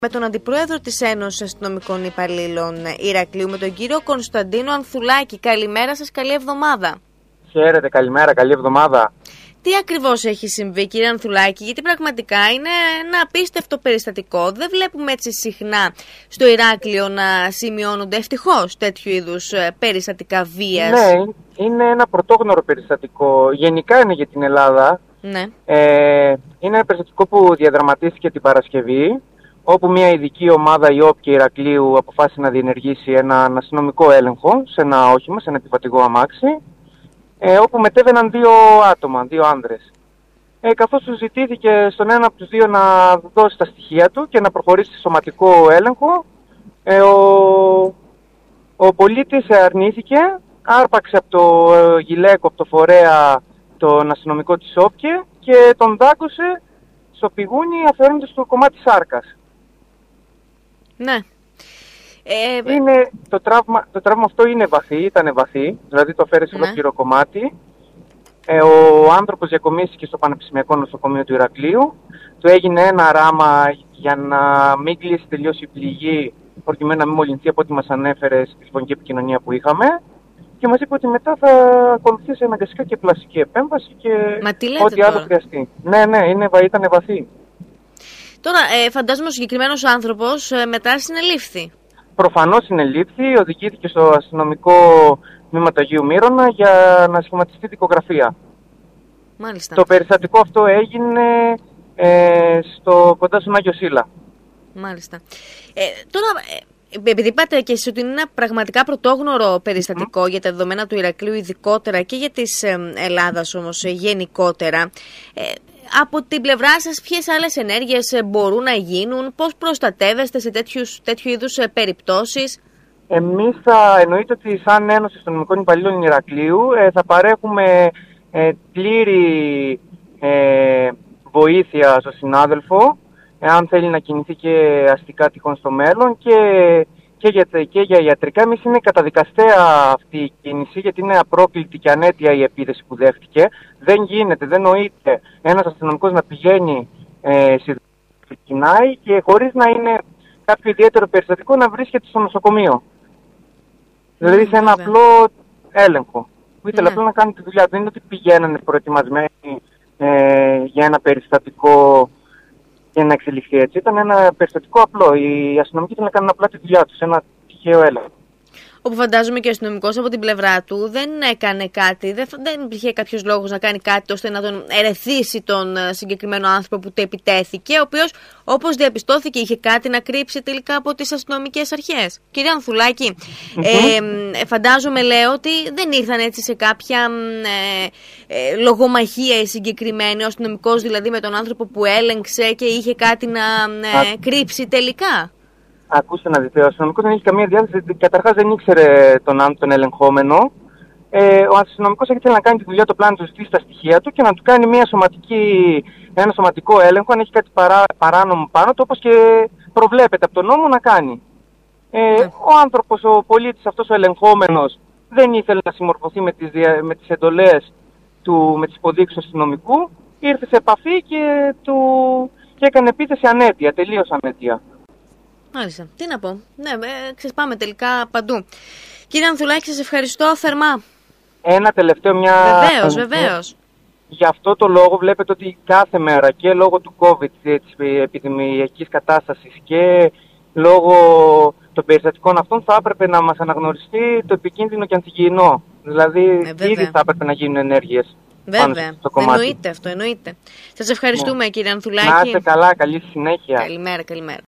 Με τον Αντιπρόεδρο της Ένωσης Αστυνομικών Υπαλλήλων Ηρακλείου, με τον κύριο Κωνσταντίνο Ανθουλάκη. Καλημέρα σας, καλή εβδομάδα. Χαίρετε, καλημέρα, καλή εβδομάδα. Τι ακριβώς έχει συμβεί, κύριε Ανθουλάκη, γιατί πραγματικά είναι ένα απίστευτο περιστατικό. Δεν βλέπουμε έτσι συχνά στο Ηράκλειο να σημειώνονται ευτυχώς τέτοιου είδους περιστατικά βίας. Ναι, είναι ένα πρωτόγνωρο περιστατικό. Γενικά είναι για την Ελλάδα. Ναι. Είναι ένα περιστατικό που διαδραματίστηκε την Παρασκευή, όπου μια ειδική ομάδα ΙΟΠ και Ηρακλείου αποφάσισε να διενεργήσει έναν αστυνομικό έλεγχο σε ένα όχημα, σε ένα επιβατικό αμάξι, όπου μετέβαιναν δύο άτομα, δύο άνδρες. Καθώς του ζητήθηκε στον ένα από τους δύο να δώσει τα στοιχεία του και να προχωρήσει σε σωματικό έλεγχο, ο πολίτης αρνήθηκε, άρπαξε από το γυλαίκο, από το φορέα, τον αστυνομικό της ΟΠΚΕ και τον δάκωσε στο πηγούνι αφαιρώντας το κομμάτι σάρκας. Ναι. Το τραύμα αυτό είναι βαθύ, ήταν βαθύ, δηλαδή το φέρει σε ολόκληρο κομμάτι. Ο άνθρωπος διακομίστηκε στο Πανεπιστημιακό Νοσοκομείο του Ηρακλείου. Του έγινε ένα ράμα για να μην κλείσει τελείως η πληγή, προκειμένου να μην μολυνθεί, από ό,τι μας ανέφερε στη τηλεφωνική επικοινωνία που είχαμε. Και μας είπε ότι μετά θα ακολουθήσει αναγκαστικά και πλαστική επέμβαση και ό,τι άλλο χρειαστεί. Ναι, ήταν βαθύ. Τώρα, φαντάζομαι ο συγκεκριμένος άνθρωπος μετά συνελήφθη. Προφανώς συνελήφθη, οδηγήθηκε στο αστυνομικό τμήμα του Αγίου Μύρωνα για να σχηματιστεί δικογραφία. Μάλιστα. Το περιστατικό αυτό έγινε κοντά στον Άγιο Σύλλα. Μάλιστα. Τώρα, επειδή είπατε και εσείς ότι είναι ένα πραγματικά πρωτόγνωρο περιστατικό για τα δεδομένα του Ηρακλείου ειδικότερα και για της Ελλάδας όμως γενικότερα, από την πλευρά σας ποιες άλλες ενέργειες μπορούν να γίνουν, πώς προστατεύεστε σε τέτοιου είδους περιπτώσεις? Εμείς εννοείται ότι σαν Ένωση Αστυνομικών Υπαλλήλων Ηρακλείου θα παρέχουμε πλήρη βοήθεια στο συνάδελφο, αν θέλει να κινηθεί και αστικά τυχόν στο μέλλον και για ιατρικά. Εμείς είναι καταδικαστέα αυτή η κίνηση, γιατί είναι απρόκλητη και ανέτεια η επίθεση που δέχτηκε. Δεν γίνεται, δεν νοείται ένας αστυνομικός να πηγαίνει κοινάει και χωρίς να είναι κάποιο ιδιαίτερο περιστατικό να βρίσκεται στο νοσοκομείο. Δηλαδή σε ένα απλό έλεγχο. Που ήθελε απλά να κάνει τη δουλειά. Δεν είναι ότι πηγαίνανε προετοιμασμένοι για ένα περιστατικό για να εξελιχθεί έτσι. Ήταν ένα περιστατικό απλό. Οι αστυνομικοί ήθελαν να κάνουν απλά τη δουλειά τους. Ένα τυχαίο έλεγχο. Όπου φαντάζομαι και ο αστυνομικός από την πλευρά του δεν έκανε κάτι, δεν υπήρχε κάποιος λόγος να κάνει κάτι ώστε να τον ερεθίσει τον συγκεκριμένο άνθρωπο που του επιτέθηκε, ο οποίος, όπως διαπιστώθηκε, είχε κάτι να κρύψει τελικά από τις αστυνομικές αρχές. Κύριε Ανθουλάκη, φαντάζομαι, λέω, ότι δεν ήρθαν έτσι σε κάποια λογομαχία οι συγκεκριμένοι, ο αστυνομικός δηλαδή με τον άνθρωπο που έλεγξε και είχε κάτι να κρύψει τελικά. Ακούστε να δείτε, ο αστυνομικός δεν έχει καμία διάθεση, καταρχάς δεν ήξερε τον ελεγχόμενο. Ο αστυνομικός ήθελε να κάνει τη δουλειά, το πλάνο του, στήσει τα στοιχεία του και να του κάνει ένα σωματικό έλεγχο, αν έχει κάτι παράνομο πάνω του, όπως και προβλέπεται από τον νόμο να κάνει. Ο άνθρωπος, ο πολίτης αυτός ο ελεγχόμενος, δεν ήθελε να συμμορφωθεί με τις εντολές του, με τις υποδείξεις του αστυνομικού, ήρθε σε επαφή και έκανε επίθεση ανέτεια, τελείως ανέτεια. Μάλιστα. Τι να πω. Ναι, ξεσπάμε τελικά παντού. Κύριε Ανθουλάκη, σας ευχαριστώ θερμά. Ένα τελευταίο, Βεβαίως. Γι' αυτό το λόγο βλέπετε ότι κάθε μέρα και λόγω του COVID, της επιδημιακής κατάστασης και λόγω των περιστατικών αυτών θα έπρεπε να μας αναγνωριστεί το επικίνδυνο και ανθυγιεινό. Δηλαδή ήδη θα έπρεπε να γίνουν ενέργειες. Βέβαια, εννοείται αυτό, εννοείται. Σας ευχαριστούμε, κύριε Ανθουλάκη. Να είστε καλά, καλή συνέχεια. Καλημέρα.